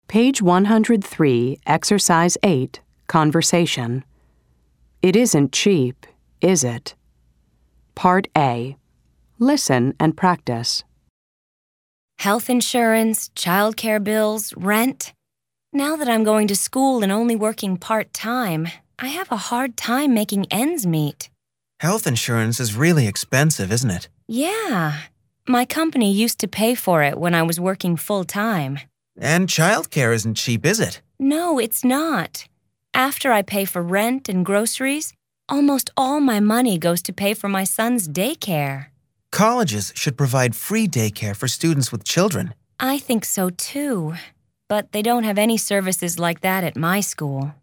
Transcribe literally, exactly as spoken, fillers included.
Page one hundred three, Exercise eight, Conversation. It isn't cheap, is it? Part A. Listen and practice. Health insurance, childcare bills, rent. Now that I'm going to school and only working part-time, I have a hard time making ends meet. Health insurance is really expensive, isn't it? Yeah. My company used to pay for it when I was working full-time. And childcare isn't cheap, is it? No, it's not. After I pay for rent and groceries, almost all my money goes to pay for my son's daycare. Colleges should provide free daycare for students with children. I think so too, but they don't have any services like that at my school.